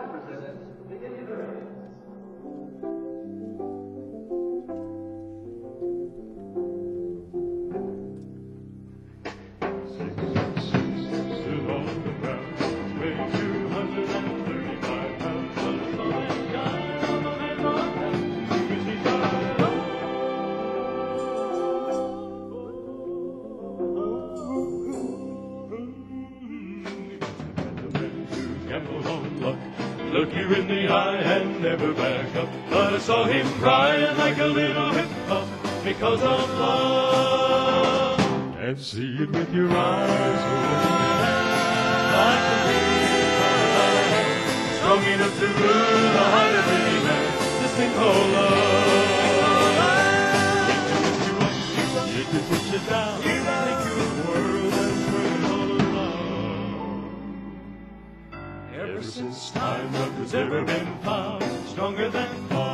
Look you in the eye and never back up. But I saw him crying like a little hip-hop because of love. And see it with your eyes, like the wind, strong enough to rule the heart of any man. This thing called love. It can push you down, make you a world that's worth all alone. Ever since time has ever been found, stronger than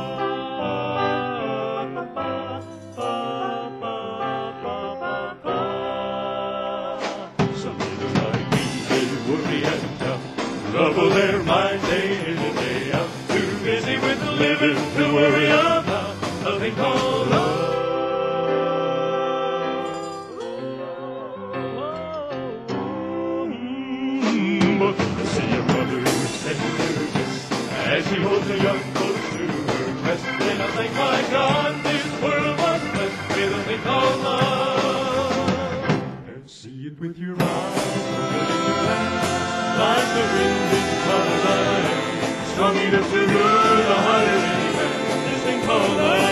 some little like me, they worry and doubt, trouble their mind day in and day out. Too busy with the living to worry about a thing called love. As she holds a young close to her breast, then I think, my God, this world was blessed with a thing called love. And see it with your eyes, like the wind in color, strong enough to rule the heart of any man. This thing called love.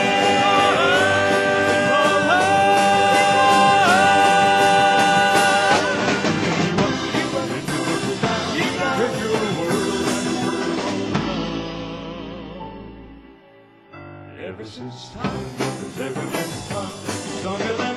Ever since time has ever been found, stronger than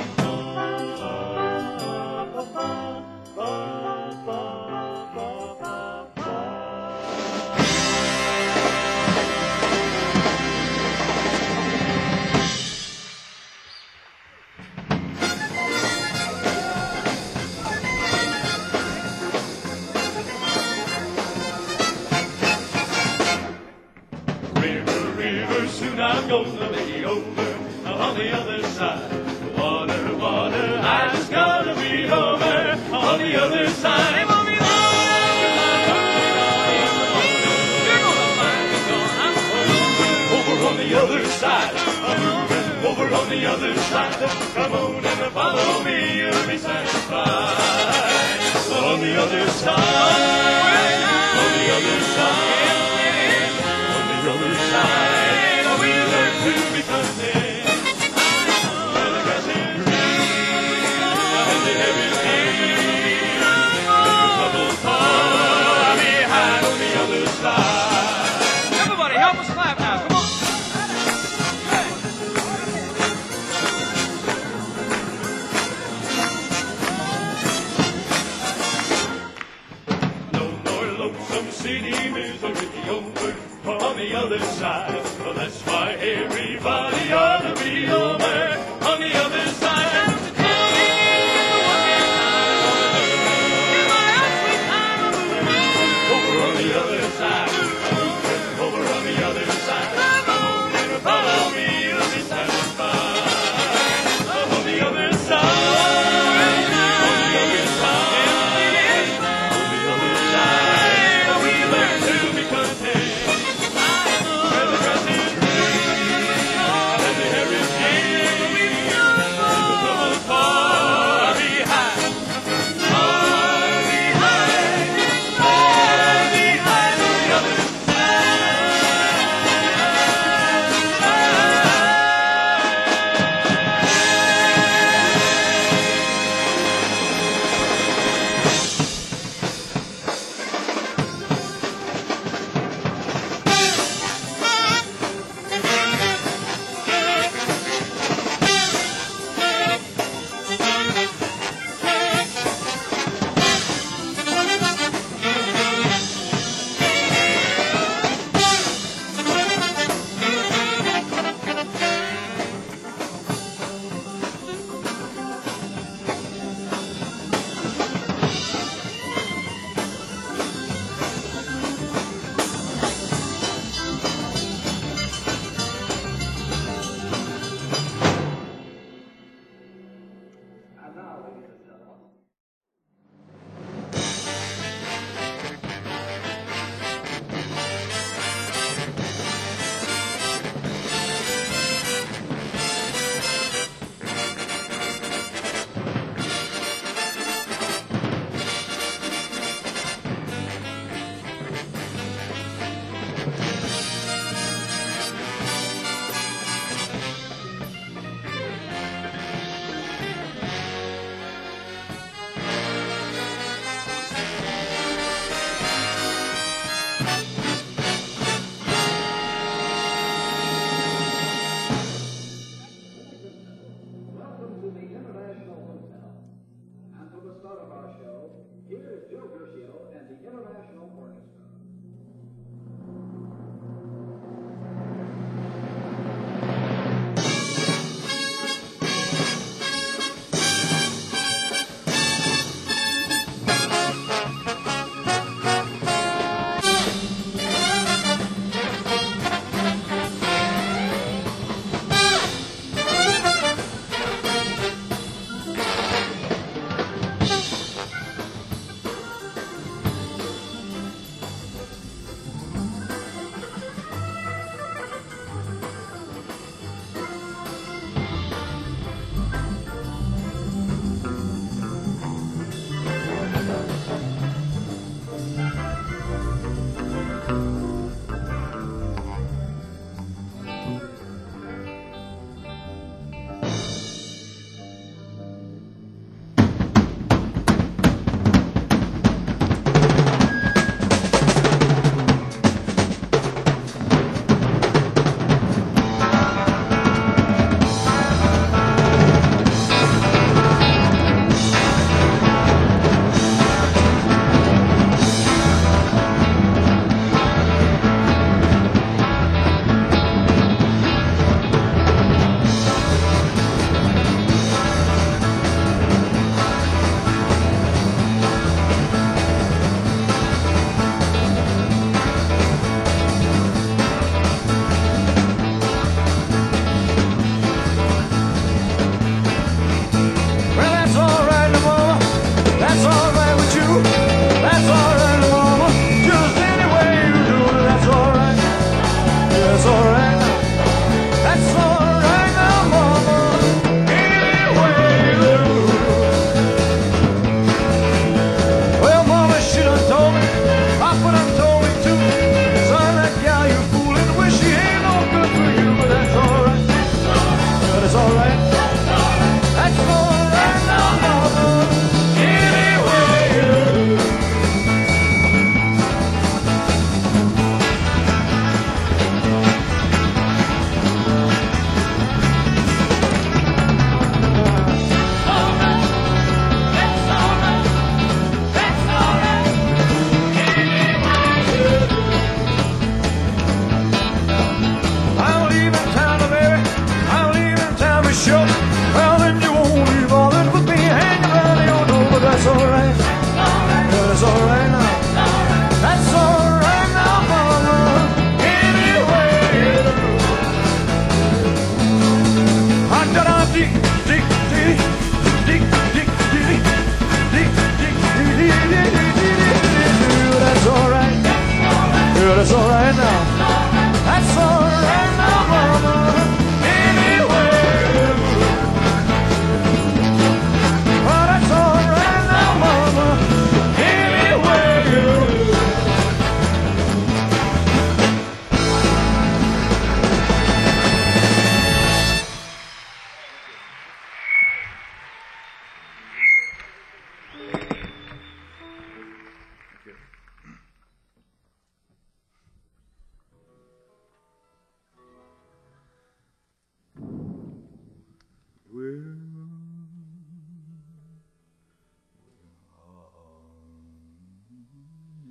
soon I'm gonna be over on the other side. Water, water, I just gotta be over on the other side. Over on the other side. Over on the other side. Come on and follow me, you'll be satisfied. On the other side. On the other side. On the other side. To be content, where the grass is green, and the air is clean, and the bubbles far behind on the other side. Everybody, help us clap now, come on. No more lonesome city misery over on the other side. Well, that's why everybody ought to be over on the other side. Over on the other side. Over on the other side. Follow me, you'll be satisfied. On the other side. On the other side. On the other side. We learn to be content. Where the grass is green and the hair is green.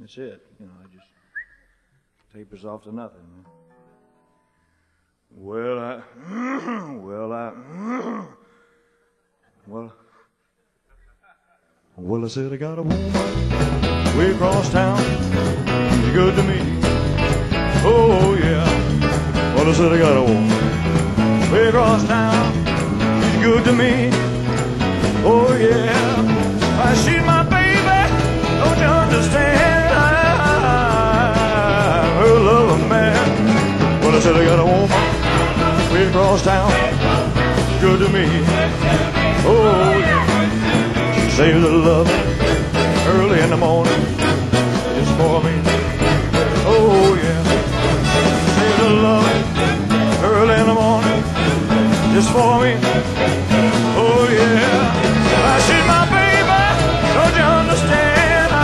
That's it. You know, it just tapers off to nothing. Man. Well, I said I got a woman way across town. She's good to me. Oh, yeah. Well, I said I got a woman way across town. She's good to me. Oh, yeah. She's my baby. Don't you understand? Her love a man. Well, I said I got a woman way across town. She's good to me. Oh, yeah. Save the love early in the morning just for me. Oh yeah. Save the love early in the morning just for me. Oh yeah. She's my baby. Don't you understand?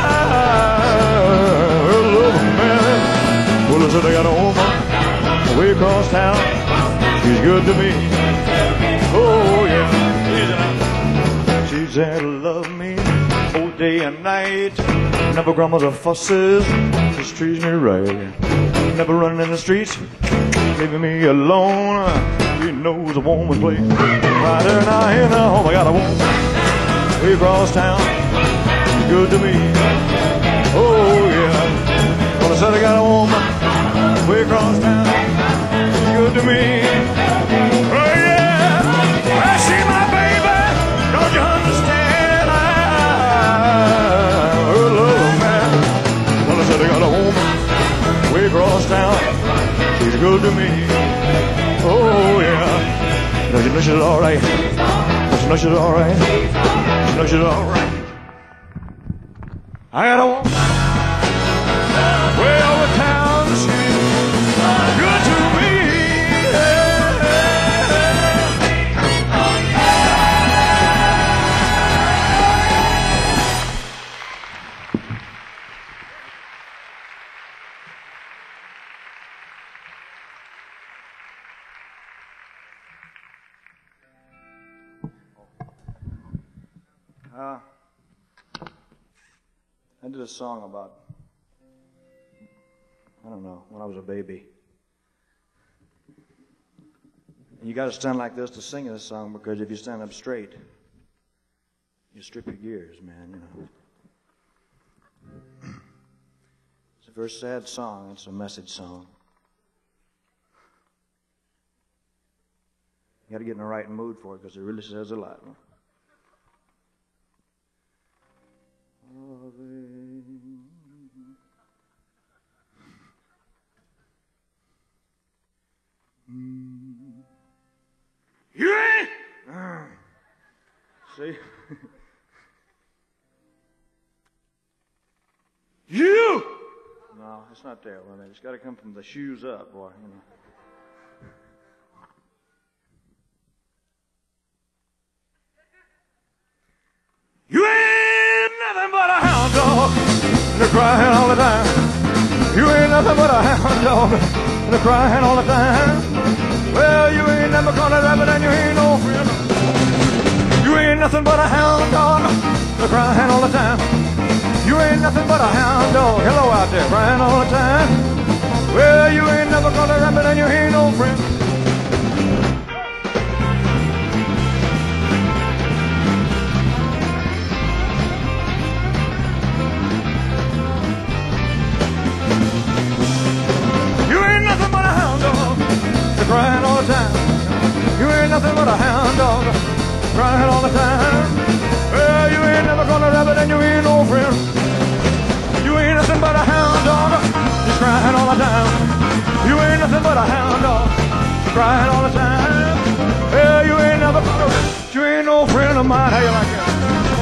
Her love man. Well, I said I got a woman way across town. She's good to me. Oh yeah. She's there to love me all day and night. Never grumbles or fusses, just treats me right. Never running in the streets, leaving me alone. She knows a woman's place. Right there now in the home, I got a woman way across town. She's good to me. Oh yeah. Well, I said I got a woman way across town. She's good to me. Oh yeah. Well, she's my baby. Don't you understand? Her love man. Well, I said I got a woman way across town. She's good to me. Oh yeah. Don't you know she's alright? Don't you know she's alright? Don't you know she's alright? I got a woman way over town. She's good to me. I did a song about, I don't know, when I was a baby. And you got to stand like this to sing this song, because if you stand up straight, you strip your gears, man, you know. It's a very sad song. It's a message song. You got to get in the right mood for it, because it really says a lot. You ain't. See? You. No, it's not there. I mean, it's got to come from the shoes up, boy. You know. You ain't nothing but a hound dog, and they're crying all the time. You ain't nothing but a hound dog, and they're crying all the time. Well, you ain't never gonna rabbit, and you ain't no friend. You ain't nothing but a hound dog, they're crying all the time. You ain't nothing but a hound dog. Hello out there, crying all the time. Well, you ain't never gonna rabbit, and you ain't no friend. Crying all the time. You ain't nothing but a hound dog, crying all the time. Well, you ain't never gonna rabbit, and you ain't no friend. You ain't nothing but a hound dog, just crying all the time. You ain't nothing but a hound dog, crying all the time. Well, you ain't never gonna, you ain't no friend of mine. How you like that?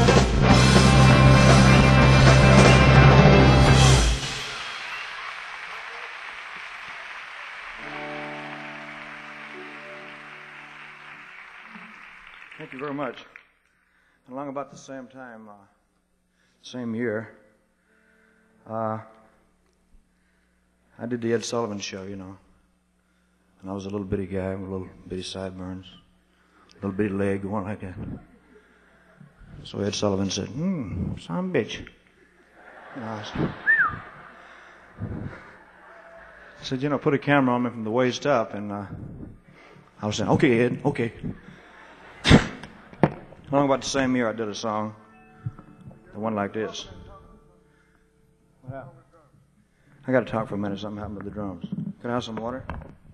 Thank you very much. Along about the same time, same year, I did the Ed Sullivan Show, you know. And I was a little bitty guy with little bitty sideburns, little bitty leg going like that. So Ed Sullivan said, son of a bitch. You know, said, you know, put a camera on me from the waist up, and I was saying, okay, Ed, okay. Along about the same year, I did a song, the one like this. I got to talk for a minute. Something happened with the drums. Can I have some water?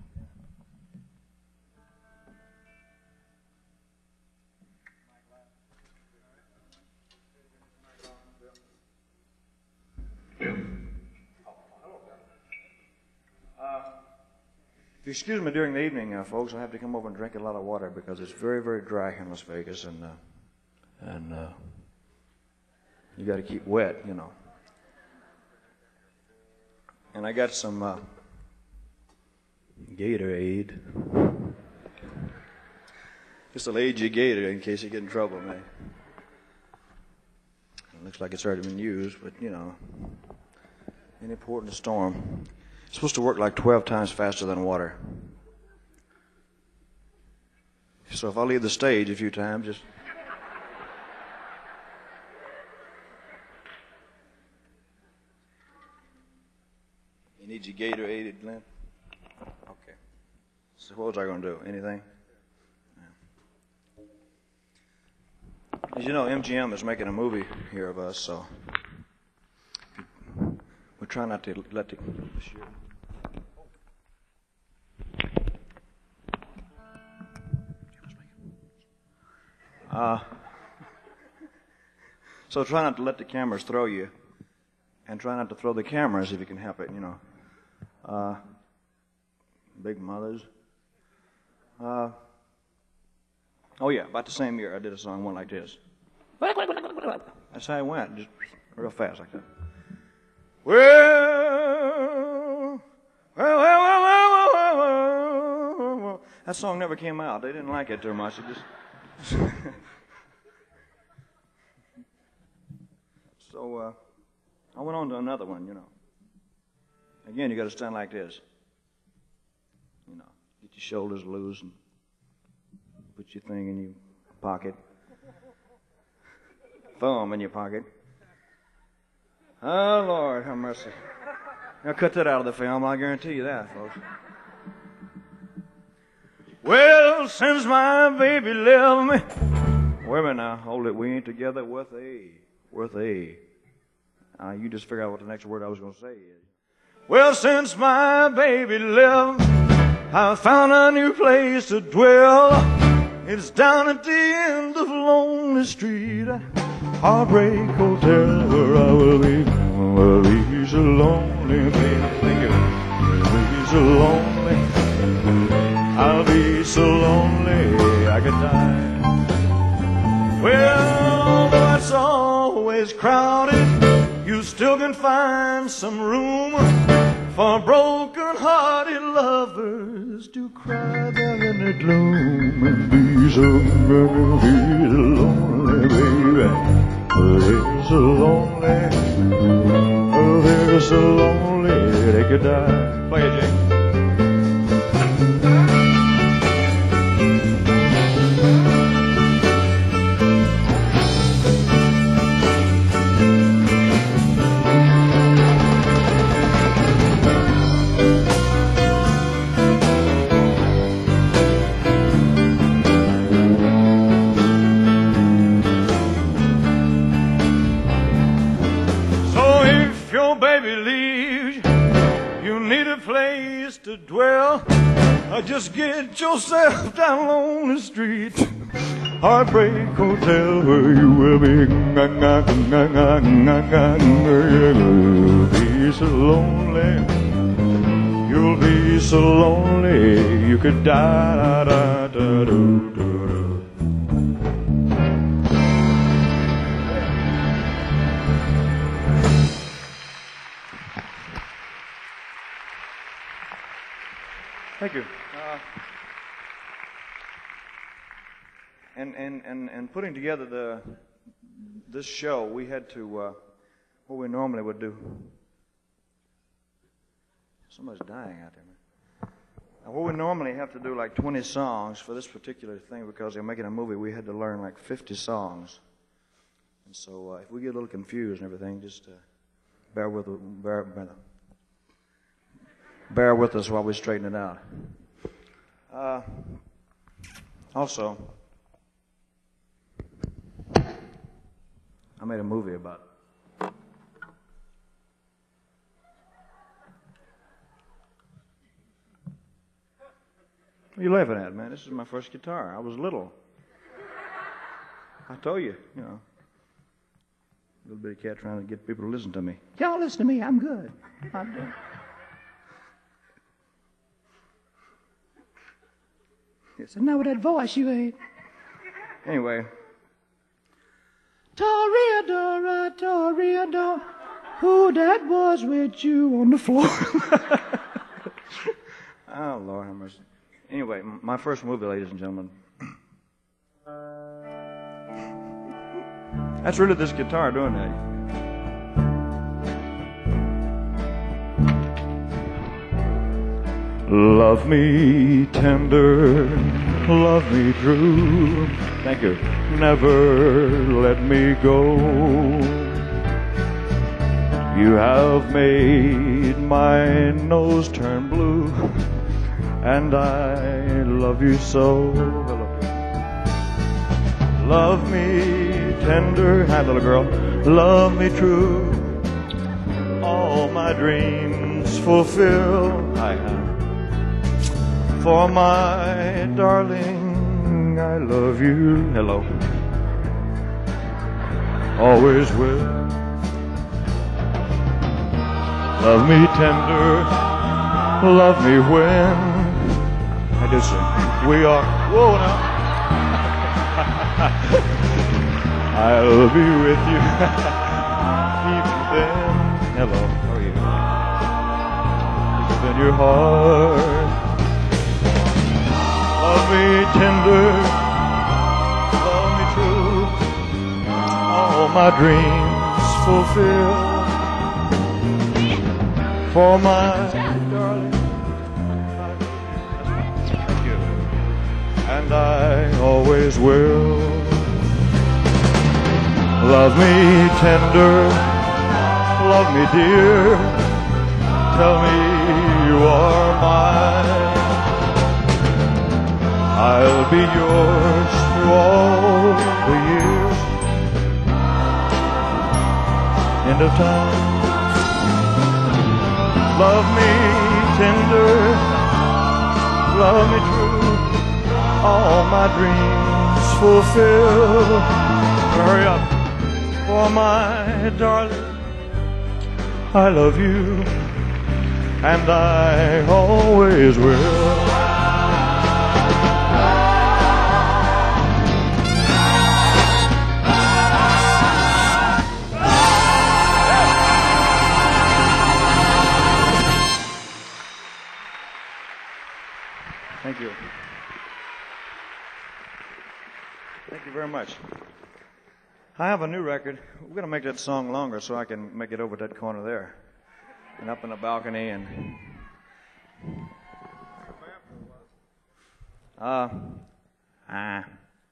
If you excuse me during the evening, folks, I have to come over and drink a lot of water because it's very, very dry here in Las Vegas, and you got to keep wet, you know. And I got some Gatorade. Just a lazy Gator in case you get in trouble, man. It looks like it's already been used, but you know, any port in a storm. It's supposed to work like 12 times faster than water. So if I leave the stage a few times, just... You need your Gatorade, Glenn? Okay. So what was I going to do? Anything? Yeah. As you know, MGM is making a movie here of us, so... We're trying not to let the... So try not to let the cameras throw you, and try not to throw the cameras if you can help it, you know. Big mothers. Oh yeah, about the same year I did a song one like this. That's how it went, just real fast like that. Well. That song never came out. They didn't like it too much. It just... So I went on to another one, you know. Again, you got to stand like this. You know, get your shoulders loose and put your thing in your pocket. Thumb in your pocket. Oh, Lord, have mercy. Now cut that out of the film. I'll guarantee you that, folks. Well, since my baby left me. Wait a minute now. Hold it. We ain't together worth a. You just figure out what the next word I was going to say is. Well, since my baby left, I found a new place to dwell. It's down at the end of Lonely Street, Heartbreak Hotel, where I will be so lonely, baby. Thank you. I'll be so lonely. I'll be so lonely I could die. Well, although it's always crowded, you still can find some room for broken-hearted lovers to cry there in the gloom and be so lonely, baby. They're so lonely. Oh, they're so lonely they could die. Play it, Jake. To dwell, just get yourself down Lonely Street, Heartbreak Hotel, where you will be. You'll be so lonely. You'll be so lonely you could die. Da, da, do, do. Thank you. And putting together this show, we had to what we normally would do. Somebody's dying out there, man. What we normally have to do, like 20 songs for this particular thing, because they're making a movie, we had to learn like 50 songs. And so if we get a little confused and everything, just bear bear with us while we straighten it out. Also, I made a movie about it. What are you laughing at, man? This is my first guitar. I was little. I told you, you know. Little bitty cat trying to get people to listen to me. Y'all listen to me. I'm good. I'm good. It's not with that voice you ain't. Anyway. Toreador, Toreador, who that was with you on the floor? Oh, Lord have mercy. Anyway, my first movie, ladies and gentlemen. That's really this guitar doing that. Love me tender, love me true. Thank you. Never let me go. You have made my nose turn blue, and I love you so. Love me tender, hi little girl, love me true. All my dreams fulfill. I have. For my darling, I love you. Hello. Always will. Love me tender, love me when. I do sing. We are. Whoa now. I'll be with you. Even then. Hello. How are you? Even in your heart. Love me tender, love me true, all my dreams fulfill. For my darling, thank you, and I always will. Love me tender, love me dear, tell me you are mine. I'll be yours through all the years. End of time. Love me tender, love me true. All my dreams fulfill. Hurry up. For my darling, I love you, and I always will. Thank you. Thank you very much. I have a new record. We're going to make that song longer so I can make it over that corner there. And up in the balcony and... I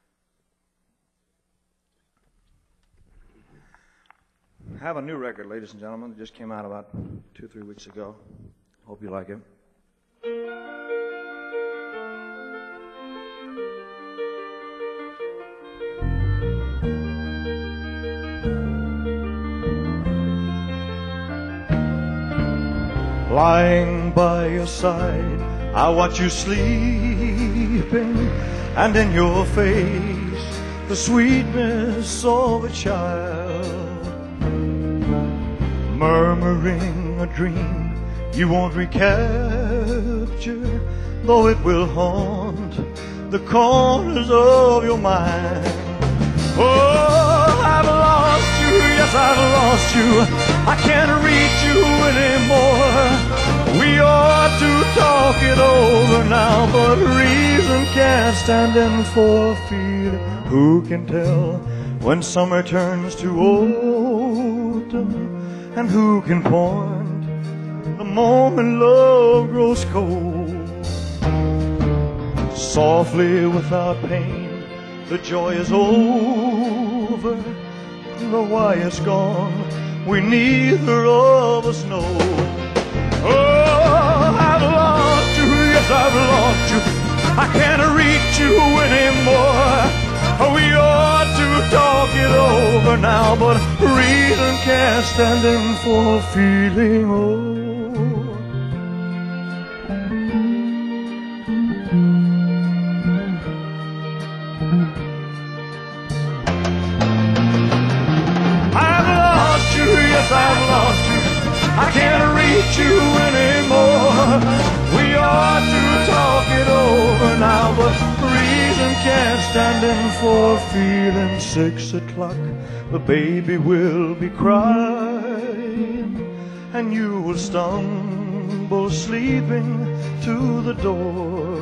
have a new record, ladies and gentlemen. It just came out about 2-3 weeks ago. Hope you like it. Lying by your side, I watch you sleeping, and in your face, the sweetness of a child. Murmuring a dream you won't recapture, though it will haunt the corners of your mind. Oh, I've lost you, yes, I've lost you. I can't reach you anymore. We ought to talk it over now, but reason can't stand in for fear. Who can tell when summer turns to autumn? And who can point the moment love grows cold? Softly, without pain, the joy is over. The why is gone, we neither of us know. Oh, I you anymore. We ought to talk it over now, but reason can't stand in for feeling old. I've lost you, yes, I've lost you. I can't reach you anymore. We ought to talk it over now, but reason can't stand in for feeling. 6 o'clock, the baby will be crying, and you will stumble sleeping to the door.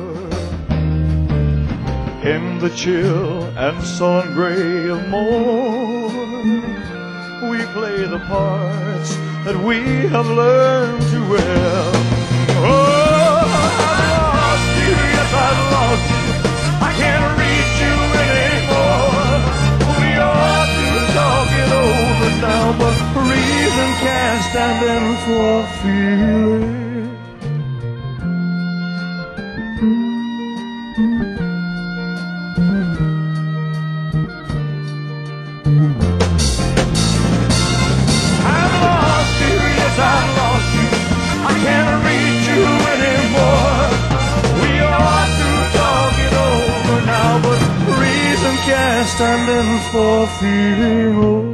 In the chill and sullen gray of morn, we play the parts that we have learned too well. Oh, I've lost you, yes, I've lost you. I can't reach you anymore. We ought to talk it over now, but reason can't stand in for feeling. I've lost you, I can't reach you anymore. We ought to talk it over now, but reason can't stand in for feeling old.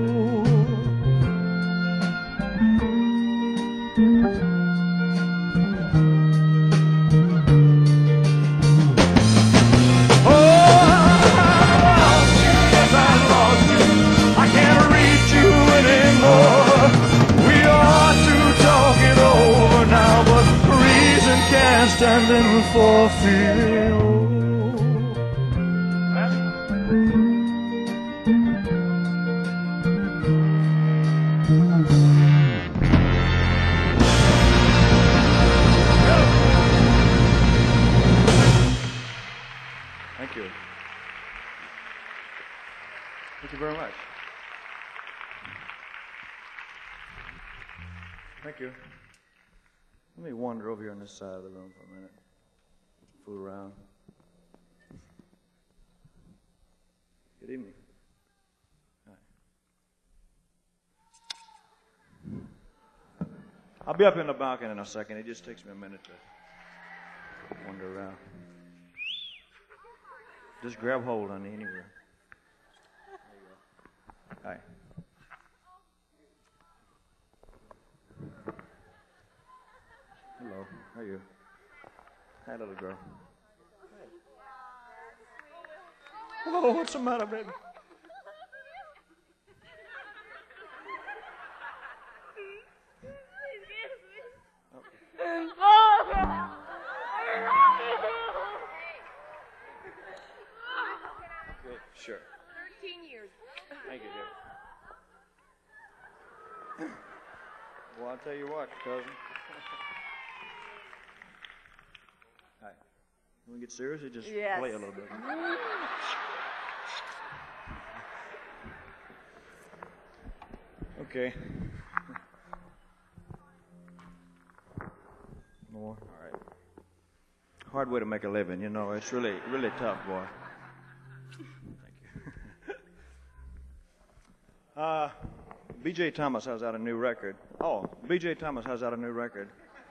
Standing for feeling old. Thank you. Thank you very much. Thank you. Let me wander over here on this side of the room for a minute. Fool around. Good evening. Hi. I'll be up in the balcony in a second. It just takes me a minute to wander around. Just grab hold on anywhere. There you go. Hi. Hello, how are you? Hi, little girl. Hello, what's the matter, baby? Okay, sure. 13 years. Thank you, dear. Well, I'll tell you what, cousin. Hi. When we get serious, you just Yes. play a little bit. Okay. More? All right. Hard way to make a living, you know. It's really, really tough, boy. Thank you. B.J. Thomas has out a new record. Oh, B.J. Thomas has out a new record.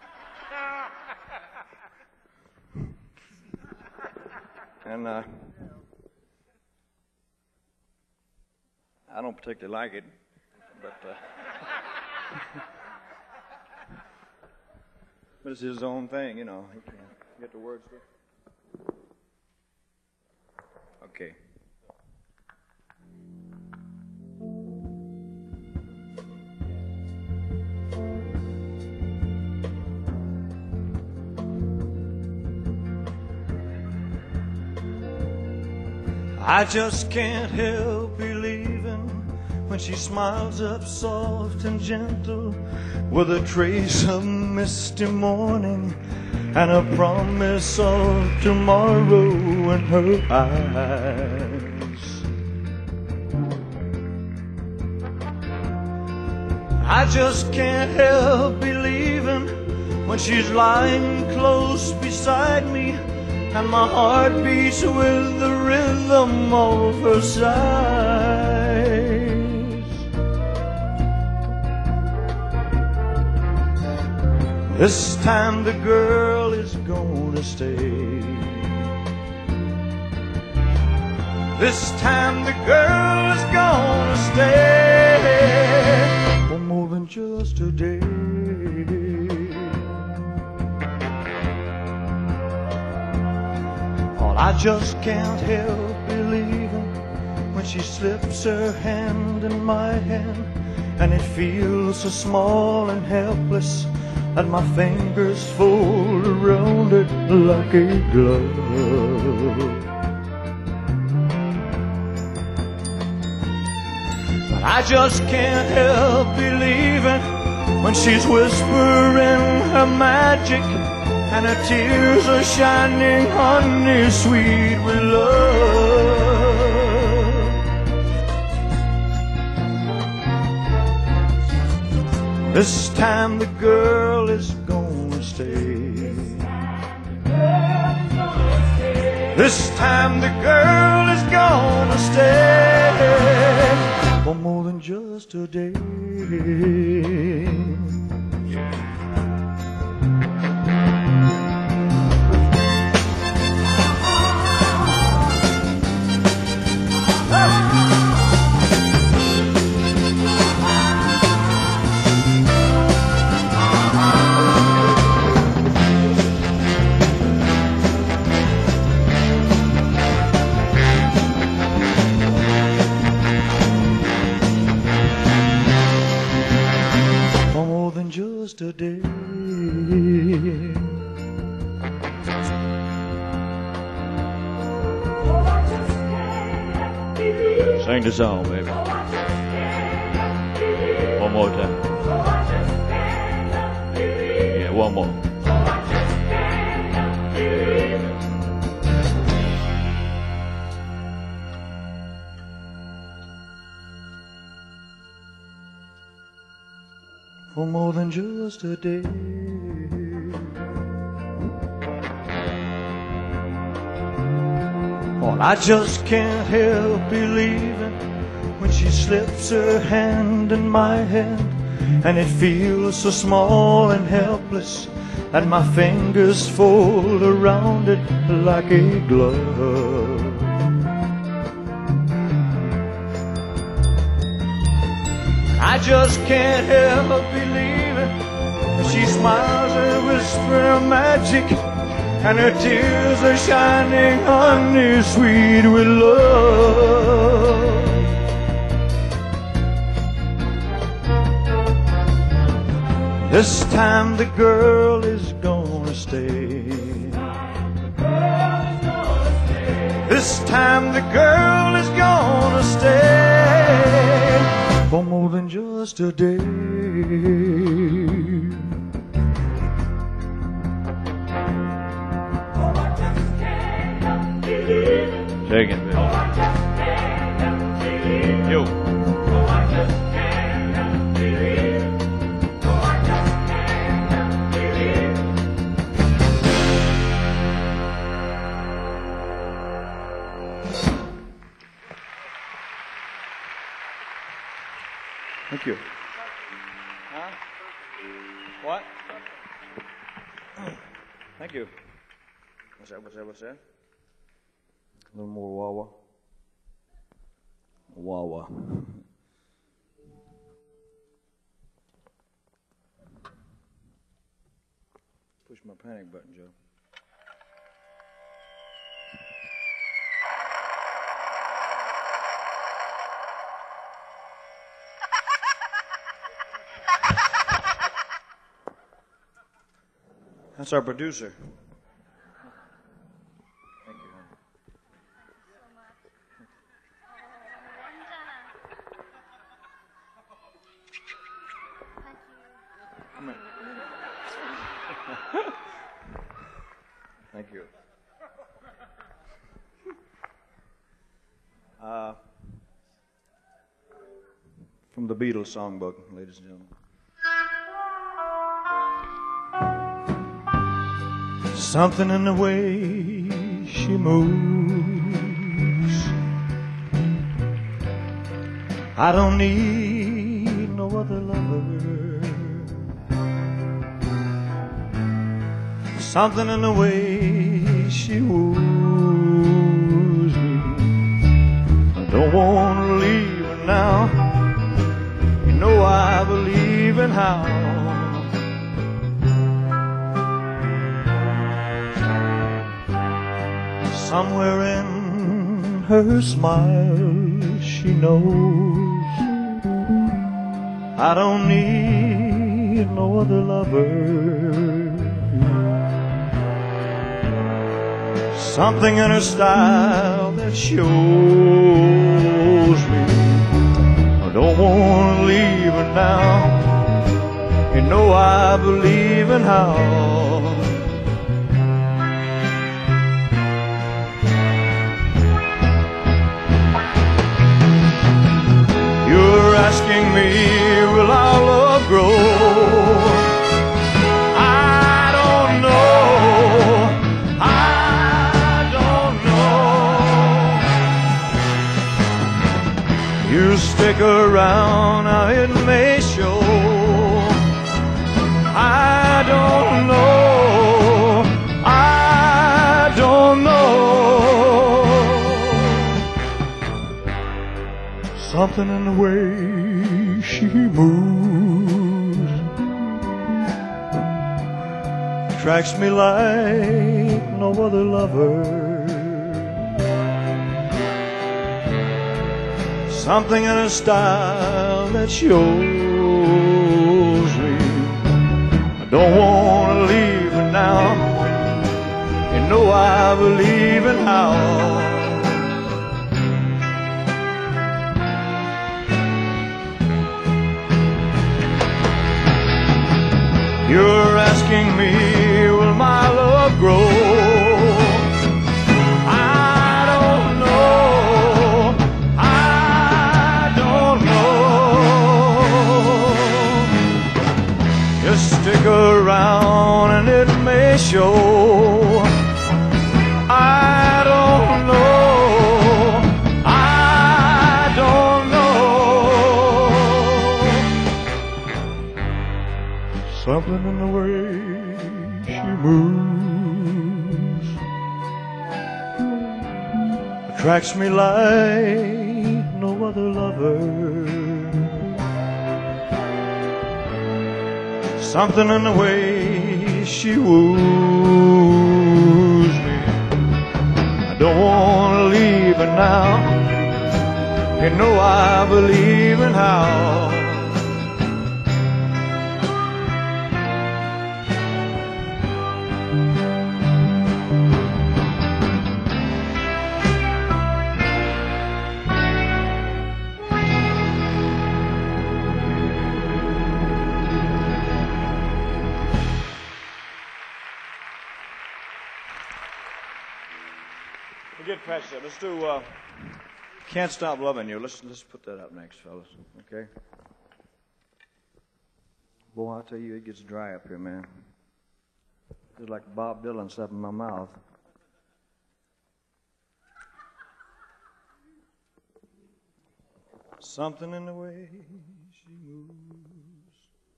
And I don't particularly like it, but but it's his own thing, you know. He can't get the words to it. Okay. I just can't help believing when she smiles up soft and gentle with a trace of misty morning and a promise of tomorrow in her eyes. I just can't help believing when she's lying close beside me, and my heart beats with the rhythm of her sighs. This time the girl is gonna stay. This time the girl is gonna stay for more than just a day. All I just can't help believing when she slips her hand in my hand, and it feels so small and helpless that my fingers fold around it like a glove. But I just can't help believing when she's whispering her magic, and her tears are shining honey sweet with love. This time the girl is gonna stay. This time the girl is gonna stay for more than just a day. Just a day. Sing the song, baby. One more time. Yeah, one more. For more than just a day. Oh, I just can't help believing when she slips her hand in my hand, and it feels so small and helpless that my fingers fold around it like a glove. I just can't help believing she smiles and whispers her magic, and her tears are shining honey sweet with love. This time the girl is gonna stay. This time the girl is gonna stay for more than just a day. Take it, Bill. Yo. Thank you. Huh? What? Thank you. What's that? A little more wah-wah. Wah-wah. Push my panic button, Joe. That's our producer. Thank you, honey. Come here. Thank you. From the Beatles songbook, ladies and gentlemen. Something in the way she moves. I don't need no other lover. Something in the way she woos me. I don't want to leave her now. You know I believe in how. Somewhere in her smile she knows I don't need no other lover. Something in her style that shows me I don't want to leave her now. You know I believe in how. You're asking me, will our love grow? I don't know. I don't know. You stick around, now it may show. I don't know. I don't know. Something in the way she moves attracts me like no other lover. Something in her style that shows me I don't want to leave her now. You know I believe in how. You're asking me, will my love grow? I don't know. I don't know. Just stick around and it may show. I don't know. I don't know. Something in the way she moves attracts me like no other lover. Something in the way she woos me. I don't want to leave her now. You know I believe in how. We'll get past that. Let's do Can't Stop Loving You. Let's put that up next, fellas. Okay? Boy, I tell you, it gets dry up here, man. It's like Bob Dylan stuff in my mouth. Something in the way she moves.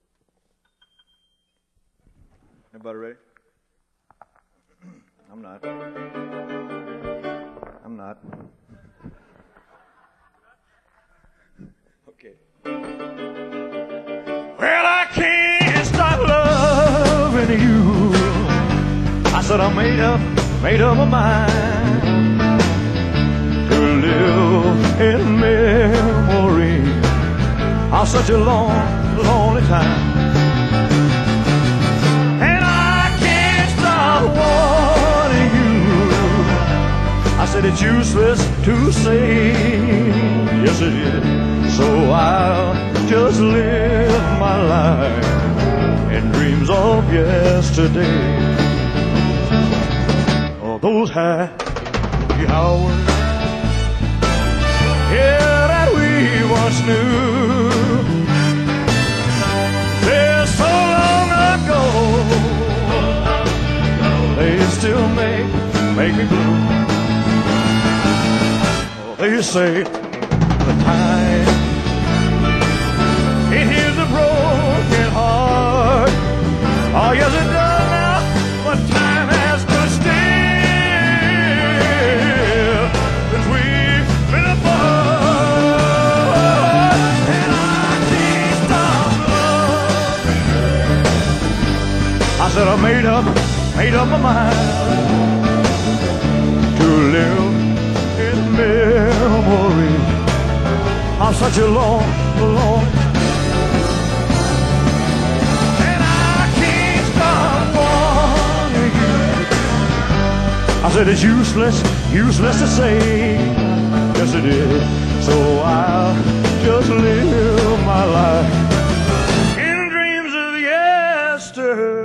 Everybody ready? I'm not. I'm not. Okay. Well, I can't stop loving you. I said I made up my mind to live in memory of such a long, lonely time. And I can't stop wanting you. I said it's useless to say, yes it is. So I'll just live my life in dreams of yesterday. All those happy hours, yeah, that we once knew. They're so long ago, they still make me blue. you say the time it heals a broken heart. Oh, yes, it does now, but time has stood still since we've been apart. And I can't stop loving. I said I made up my mind to live in memory of such a long, long. And I can't stop wanting you. I said it's useless to say, yes it is. So I'll just live my life in dreams of yesterday.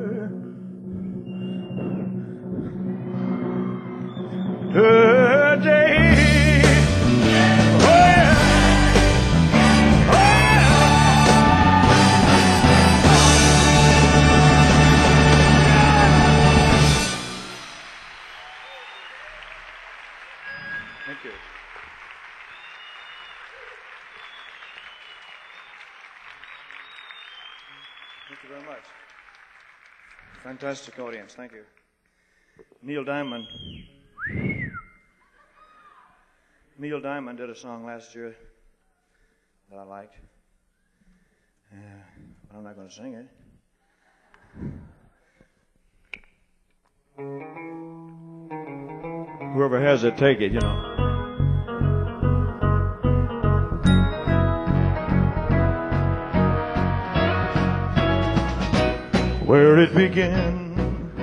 Thank you. Thank you very much. Fantastic audience. Thank you. Neil Diamond did a song last year that I liked. But I'm not going to sing it. Whoever has it, take it, you know. Where it began,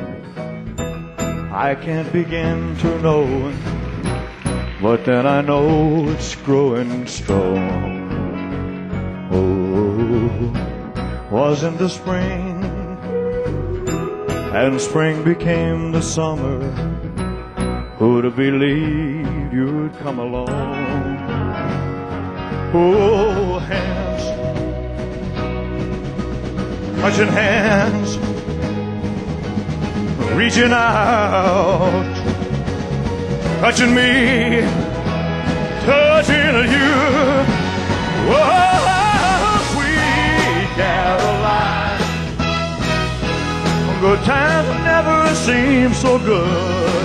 I can't begin to know, but then I know it's growing strong. Oh, was in the spring, and spring became the summer. Who'd have believed you'd come along? Oh, hands, touching hands, reaching out, touching me, touching you. Oh, sweet Caroline, good times never seem so good.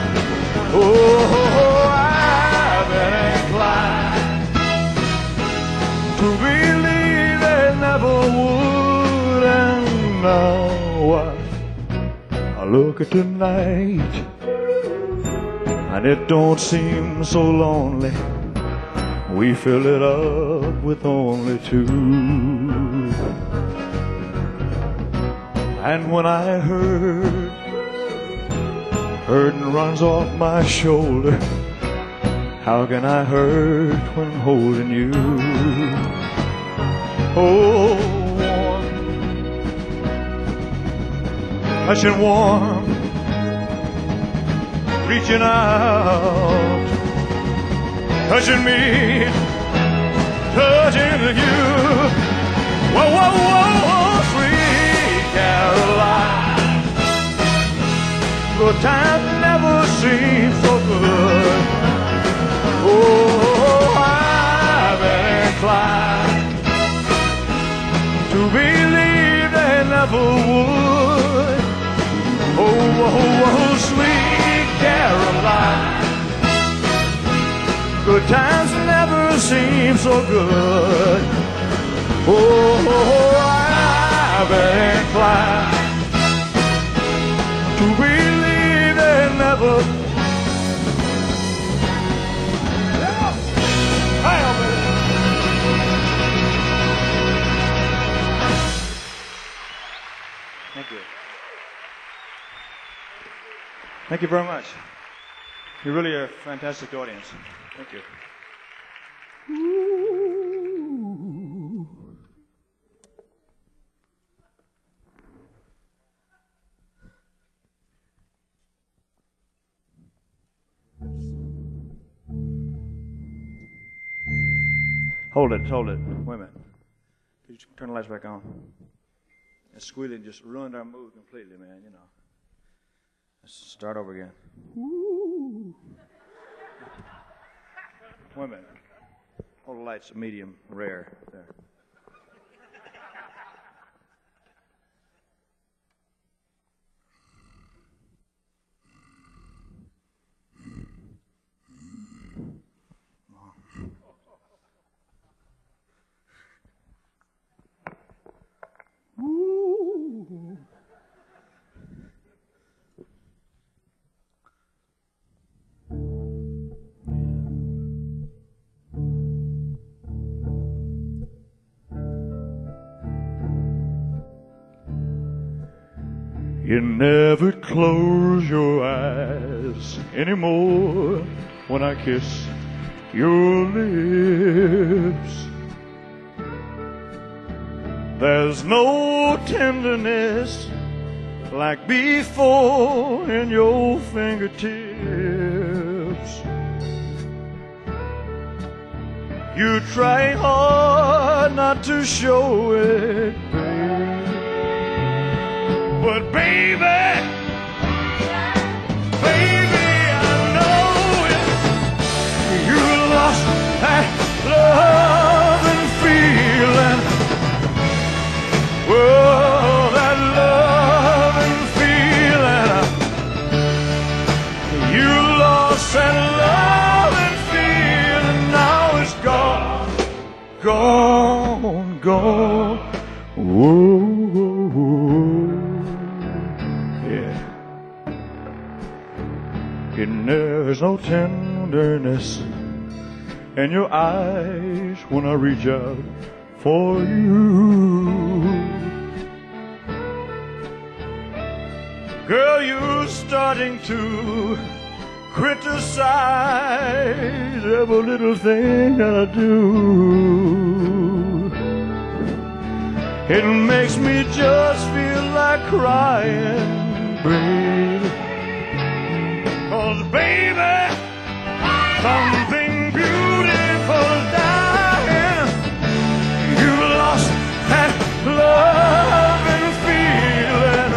Oh, I've been inclined to believe they never would, and now I look at tonight, and it don't seem so lonely. We fill it up with only two. And when I hurting runs off my shoulder, how can I hurt when holding you? Oh, warm, touching warm, reaching out, touching me, touching you. Whoa, whoa, whoa, sweet Caroline, good times never seem so good. Oh, I've been inclined to believe they never would. Oh, oh, oh, sweet Caroline, good times never seem so good. Oh, I've been inclined to believe they never. Thank you. Thank you very much. You really are a fantastic audience. Thank you. Hold it. Wait a minute. Could you turn the lights back on? That squealing just ruined our mood completely, man, you know. Let's start over again. Wait a minute. Hold the lights medium rare. There. Ooh. You never close your eyes anymore when I kiss your lips. There's no tenderness like before in your fingertips. You try hard not to show it, babe. But baby, I know it. You lost that love and feeling. Oh, that love and feeling. You lost that love and feeling. Now it's gone, gone, gone. Whoa. And there's no tenderness in your eyes when I reach out for you. Girl, you're starting to criticize every little thing that I do. It makes me just feel like crying, babe. 'Cause baby, something beautiful dying. You lost that love and feeling.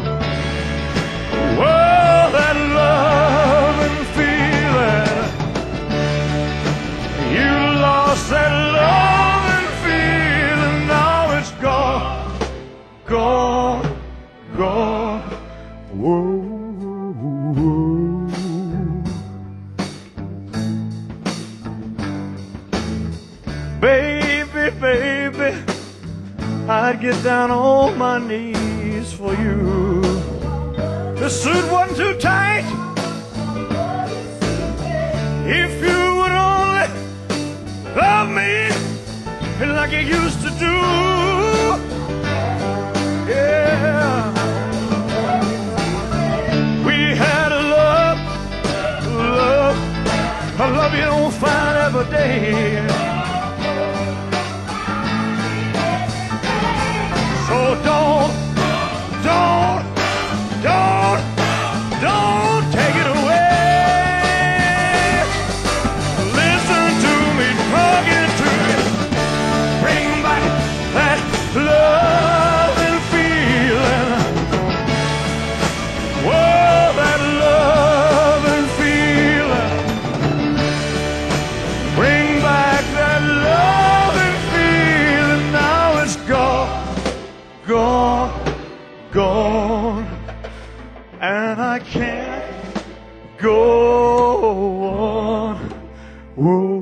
Oh, that love and feeling. You lost that love and feeling. Now it's gone, gone, gone. Whoa. Baby, I'd get down on my knees for you. The suit wasn't too tight. If you would only love me like you used to do. Yeah. We had a love you don't find every day. So don't take it away. Listen to me talking to you. Bring back that love and feeling. Whoa, that love and feeling. Bring back that love and feeling. Now it's gone. Gone, gone, and I can't go on. Whoa.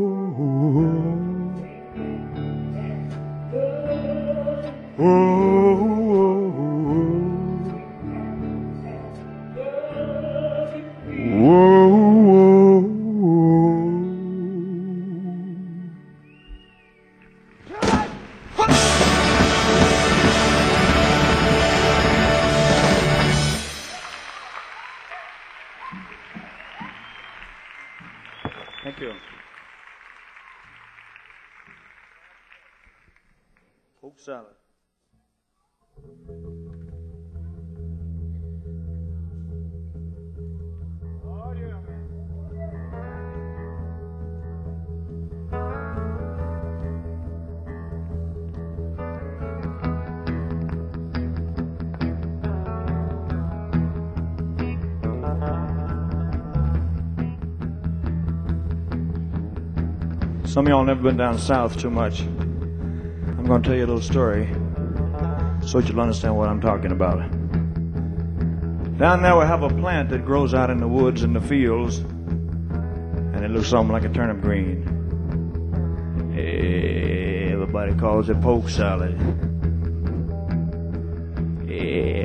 Thank you. Poke salad. Oh, yeah, man. Some of y'all never been down south too much. I'm going to tell you a little story so that you'll understand what I'm talking about. Down there we have a plant that grows out in the woods and the fields, and it looks something like a turnip green. Everybody calls it poke salad. Yeah.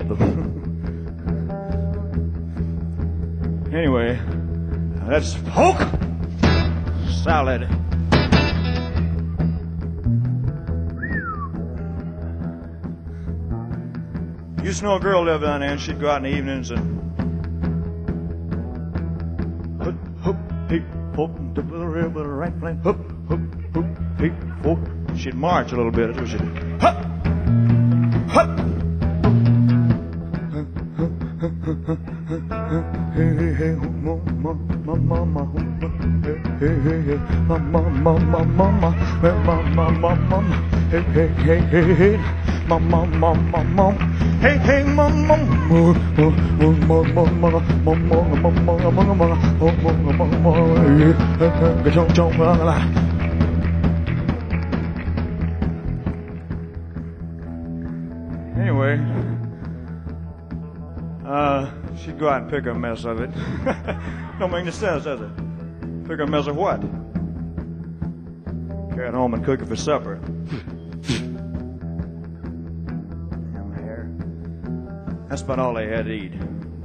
Anyway, that's poke salad. Used to know a girl lived down there, and she'd go out in the evenings and she'd march a little bit. So she'd hey, hey, mom. Anyway, she'd go out and pick a mess of it. Don't make any sense, does it? Pick a mess of what? Carry it home and cook it for supper. That's about all they had to eat.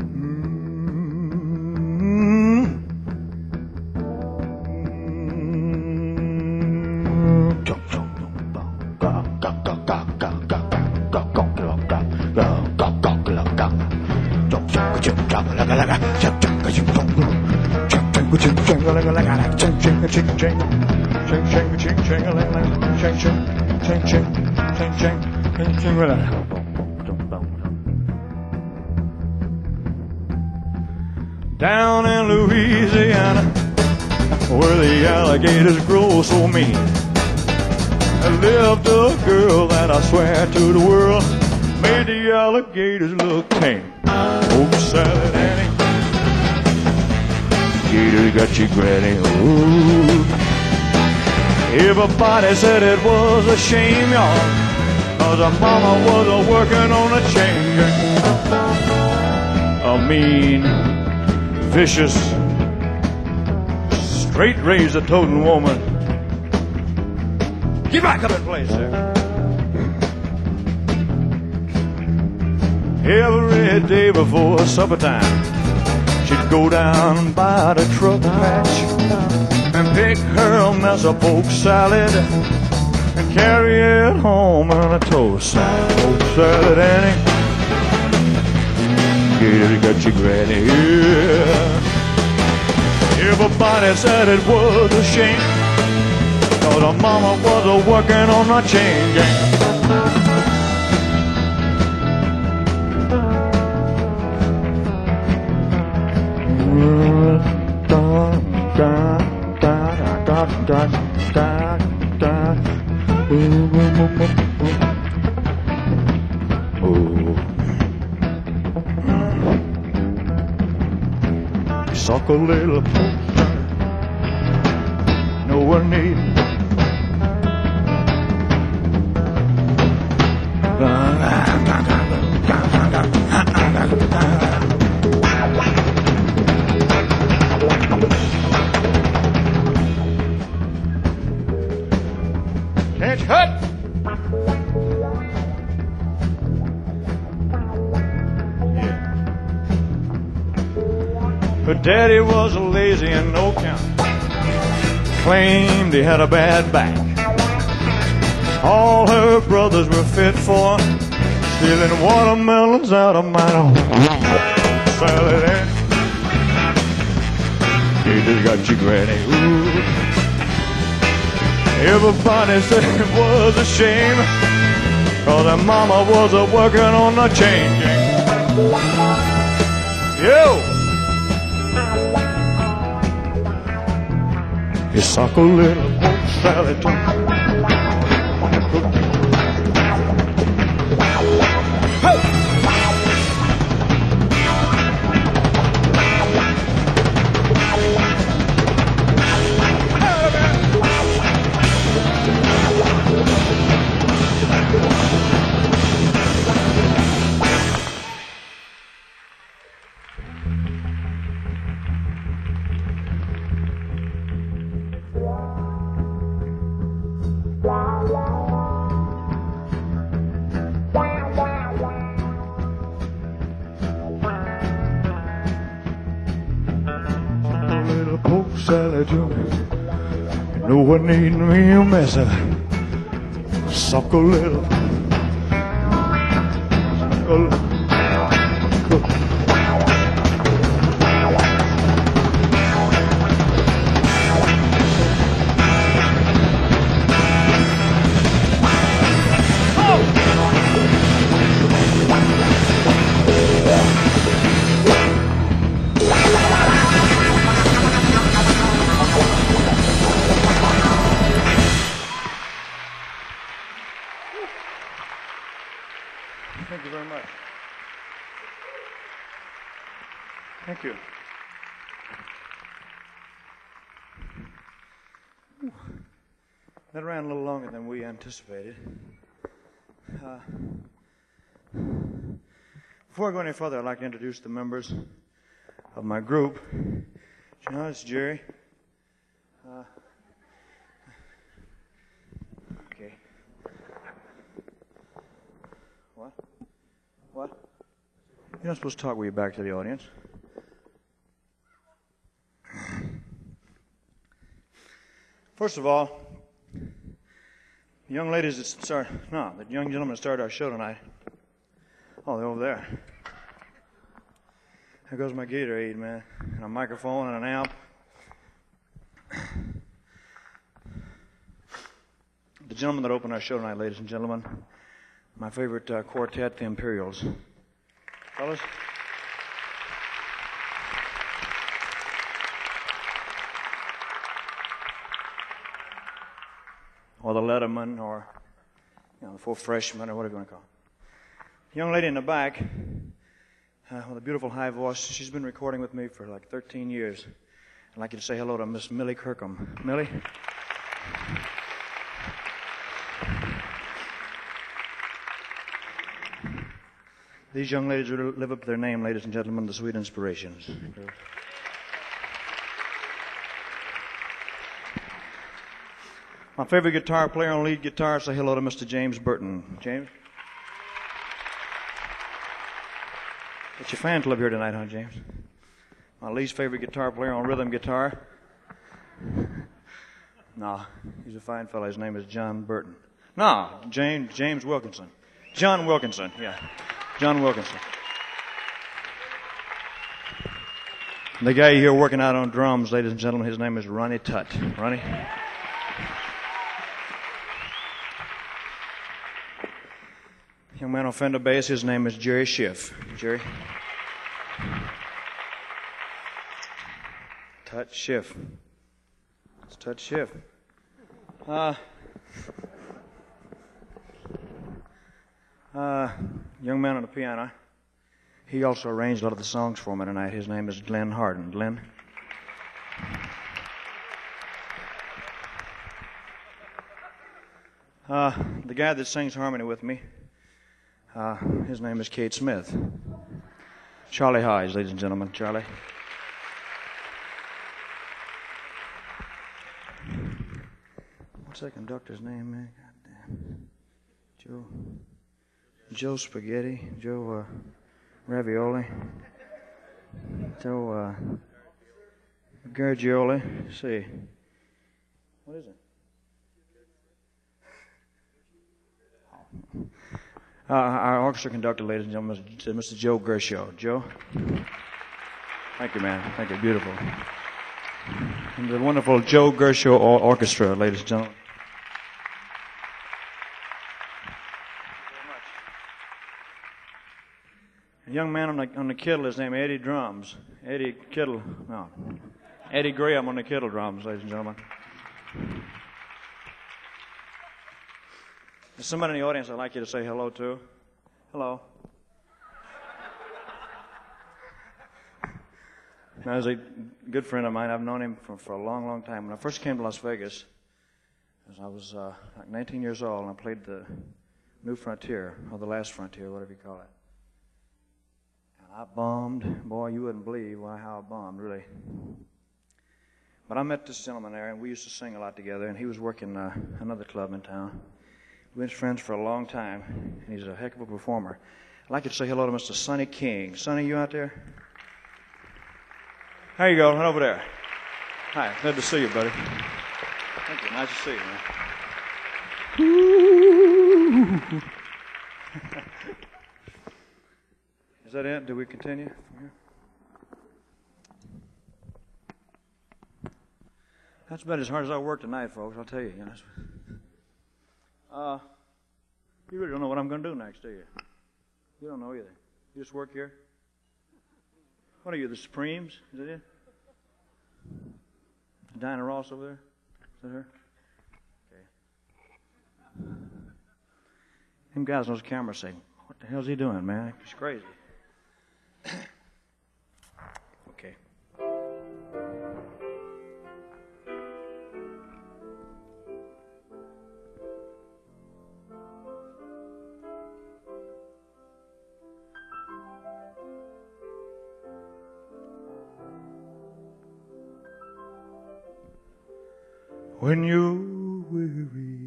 Down in Louisiana, where the alligators grow so mean, there lived a girl that I swear to the world made the alligators look tame. Oh, Sally Annie, gators got you granny. Ooh. Everybody said it was a shame, y'all, 'cause her mama was working on a chain gang. A mean, vicious, straight razor-toting woman. Get back up in place there. Every day before supper time, she'd go down by the truck patch and pick her a mess of poke salad and carry it home on a toast. Poke salad, Annie. Gators got you granny. Yeah. Everybody said it was a shame, 'cause her mama was working on a chain gang. Suck a little poke, no one need. Can't hut. Her daddy was lazy and no count. Claimed he had a bad back. All her brothers were fit for stealing watermelons out of my own salad. And you just got your granny. Ooh. Everybody said it was a shame, 'cause her mama was working on the chain gang. Yo! You suck a little poke salad too. Sally June. You know what need me a mess of suck a little. Suck a little. Thank you very much. Thank you. That ran a little longer than we anticipated. Before I go any further, I'd like to introduce the members of my group. John, it's Jerry. Okay. What? You're not supposed to talk when you're back to the audience. First of all, the young ladies that the young gentlemen that started our show tonight. Oh, they're over there. There goes my Gatorade, man, and a microphone and an amp. The gentlemen that opened our show tonight, ladies and gentlemen, my favorite quartet, the Imperials. Fellas? Or the Letterman, or the Four Freshmen, or whatever you want to call it. The young lady in the back, with a beautiful high voice, she's been recording with me for like 13 years. I'd like you to say hello to Miss Millie Kirkham. Millie? These young ladies will live up to their name, ladies and gentlemen, the Sweet Inspirations. My favorite guitar player on lead guitar, say hello to Mr. James Burton. James? Got your fan club here tonight, huh, James? My least favorite guitar player on rhythm guitar? No, he's a fine fellow. His name is John Burton. No, James Wilkinson. John Wilkinson, yeah. John Wilkinson. The guy here working out on drums, ladies and gentlemen, his name is Ronnie Tutt. Ronnie? Young man on Fender bass, his name is Jerry Schiff. Jerry? Tutt Schiff. It's Tutt Schiff. Young man on the piano. He also arranged a lot of the songs for me tonight. His name is Glenn Harden. Glenn? The guy that sings harmony with me, his name is Kate Smith. Charlie Hayes, ladies and gentlemen. Charlie. What's that conductor's name, man? Goddamn. Joe Spaghetti. Joe Ravioli. Joe Gargioli. Let's see. What is it? Our orchestra conductor, ladies and gentlemen, is Mr. Joe Gershow. Joe? Thank you, man. Thank you. Beautiful. And the wonderful Joe Gershow Orchestra, ladies and gentlemen. A young man on the Kittle, his name Eddie Drums. Eddie Graham on the Kittle drums, ladies and gentlemen. There's somebody in the audience I'd like you to say hello to. Hello. Now, he's a good friend of mine. I've known him for a long, long time. When I first came to Las Vegas, I was like 19 years old, and I played the New Frontier, or the Last Frontier, whatever you call it. And I bombed. Boy, you wouldn't believe how I bombed, really. But I met this gentleman there, and we used to sing a lot together, and he was working another club in town. We've been friends for a long time, and he's a heck of a performer. I'd like you to say hello to Mr. Sonny King. Sonny, you out there? There you go, right over there. Hi, good to see you, buddy. Thank you. Nice to see you, man. Is that it? Do we continue from here? That's about as hard as I work tonight, folks. I'll tell you. You really don't know what I'm going to do next, do you? You don't know either. You just work here? What are you, the Supremes? Is that it? Dinah Ross over there? Is that her? Okay. Them guys on those cameras say, what the hell's he doing, man? He's crazy. Okay. When you're weary,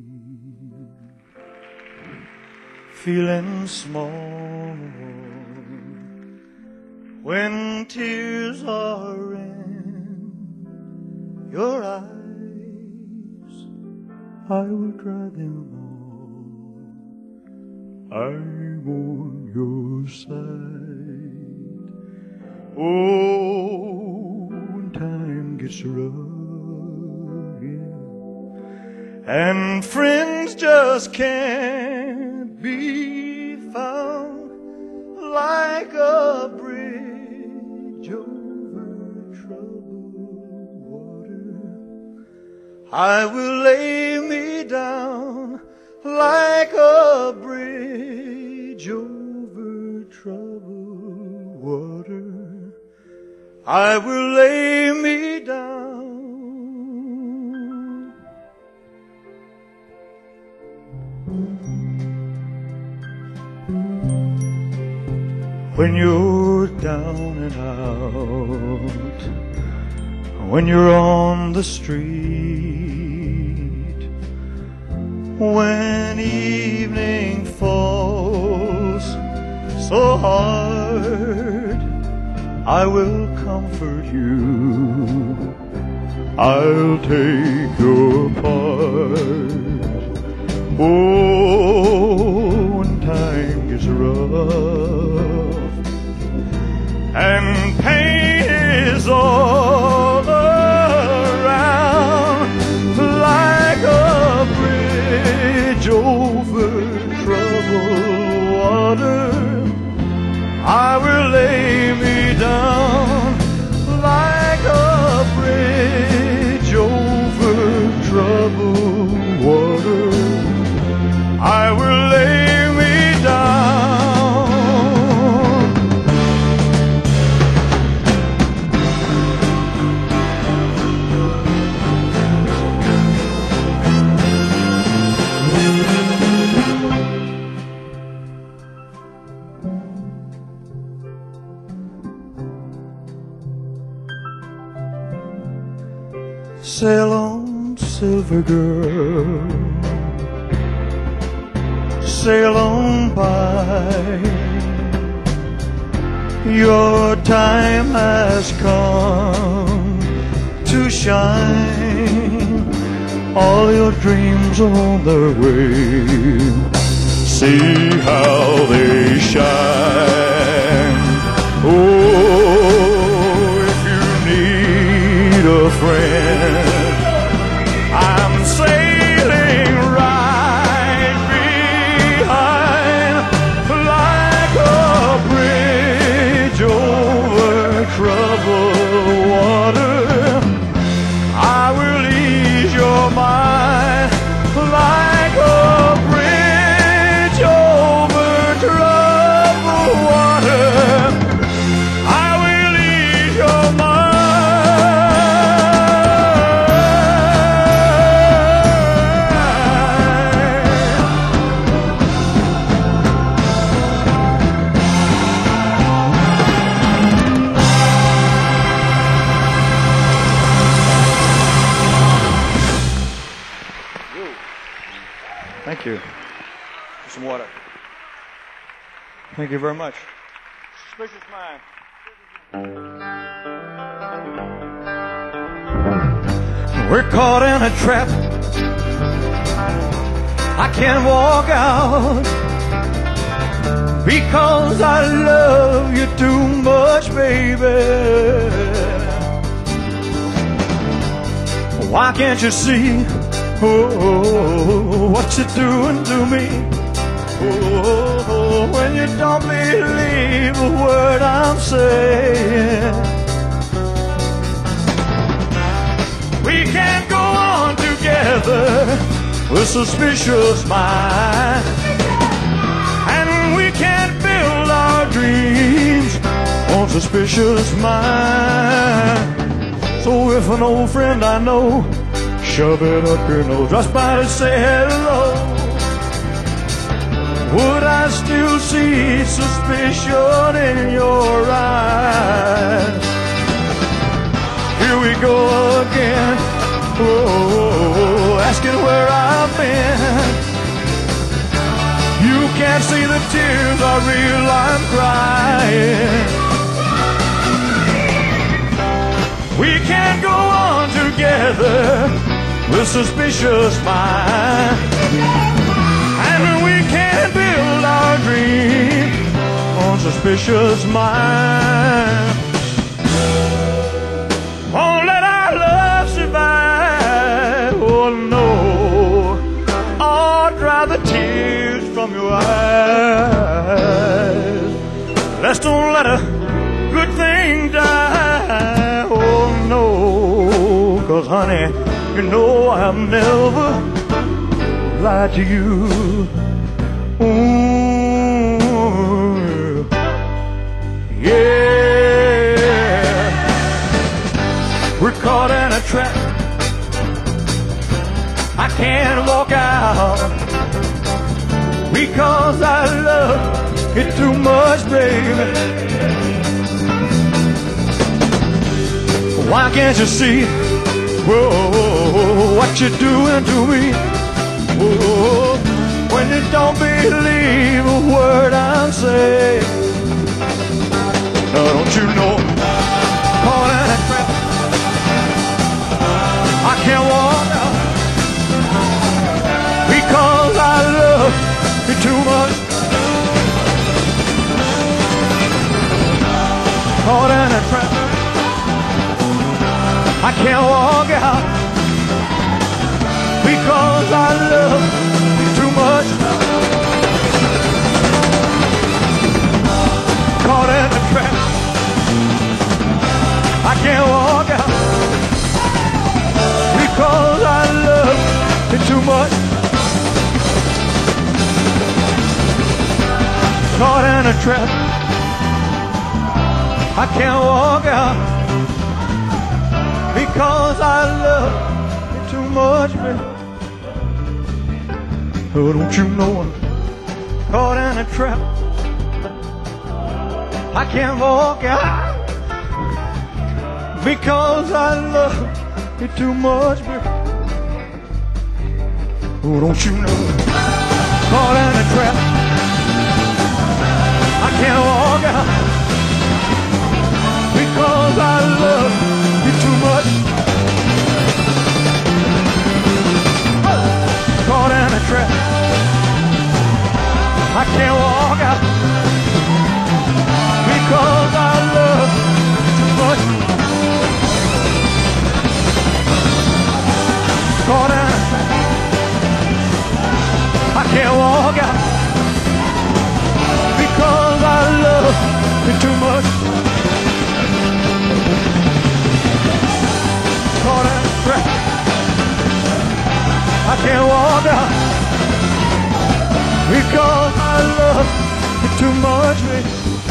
feeling small, when tears are in your eyes, I will dry them all. I'm on your side. Oh, when time gets rough, and friends just can't be found, like a bridge over troubled water, I will lay me down like a bridge over troubled water. I will lay me down. When you're down and out, when you're on the street, when evening falls so hard, I will comfort you, I'll take your part. Oh, when time gets rough and pain is all around, like a bridge over troubled water, I will lay me down like a bridge over troubled water. I will lay me down. Sail on, silver girl, sail on by. Your time has come to shine. All your dreams are on their way. See how they shine. Oh, if you need a friend, I'm sailing right behind, like a bridge over troubled water. I will ease your mind, like a bridge over troubled water. I will ease your mind. Thank you. Some water. Thank you very much. Suspicious mind. We're caught in a trap. I can't walk out because I love you too much, baby. Why can't you see what you're doing to me? When you don't believe a word I'm saying. We can't go on together with suspicious mind, and we can't build our dreams on suspicious mind. So if an old friend I know shove it up your nose just by to say hello, would I still see suspicion in your eyes? Here we go again, asking where I've been. You can't see the tears are real, I'm crying. We can't go on together with suspicious mind, and we can't build our dream on suspicious mind. Won't let our love survive, oh no, or dry the tears from your eyes. Let's don't let a good thing die, oh no, 'cause honey, you know I've never lied to you. Ooh, yeah. We're caught in a trap. I can't walk out because I love it too much, baby. Why can't you see, whoa, what you're doing to me? Whoa, when you don't believe a word I'm saying. Now don't you know, caught in a trap. I can't walk out because I love you too much. Caught in a trap. I can't walk out because I love you too much. Caught in a trap. I can't walk out because I love you too much. Caught in a trap. I can't walk out because I love you too much, baby. Oh, don't you know I'm caught in a trap? I can't walk out because I love you too much, baby. Oh, don't you know I'm caught in a trap? I can't walk out because I love you too much. Caught in a trap. I can't walk out because I love you too much. Caught in a trap. I can't walk out because I love you too much. Caught in a trap. I can't walk out because I love you too much, baby.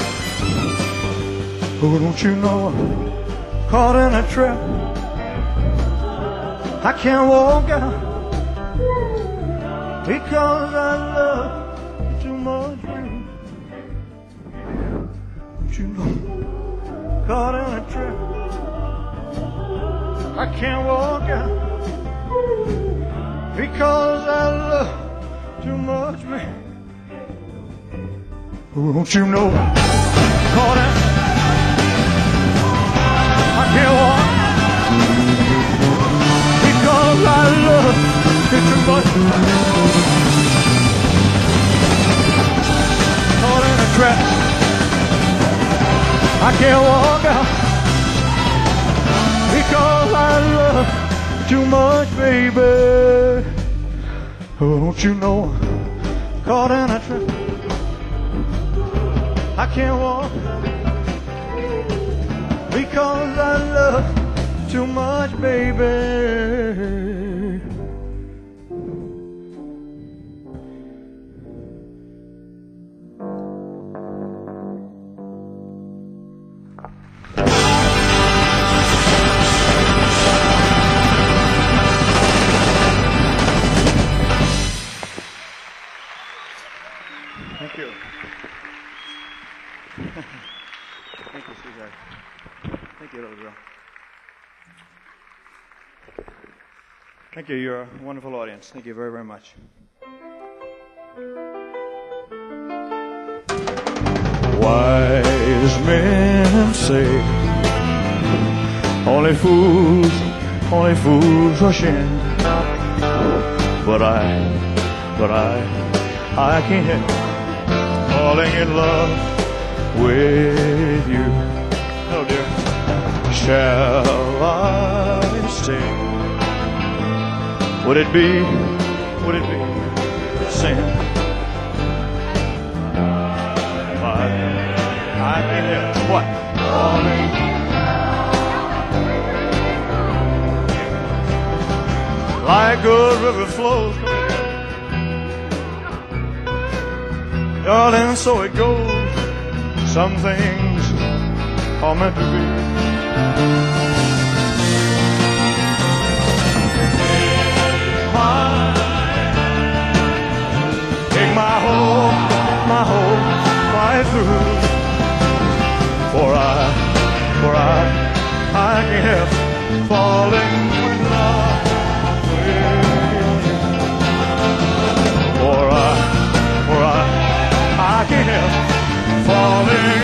Oh, don't you know I'm caught in a trap? I can't walk out because I love you too much, baby. Don't you know I'm caught in a trap? I can't walk out because I love too much, baby. Oh, don't you know I'm caught in? I can't walk me too much. Caught in a trap. I can't walk out because I love too much, baby. Oh, don't you know? Caught in a trap. I can't walk because I love too much, baby. Thank you. Thank you, sweetheart. Thank you, little girl. Thank you. You're a wonderful audience. Thank you very, very much. Wise men say only fools rush in. But I can't help falling in love with you. Oh dear. Shall I stay? Would it be sin? I can't help what? Falling. Like a river flows. Darling, so it goes. Some things are meant to be. Take my whole life through. For I can't help falling in love with you. For I can't help falling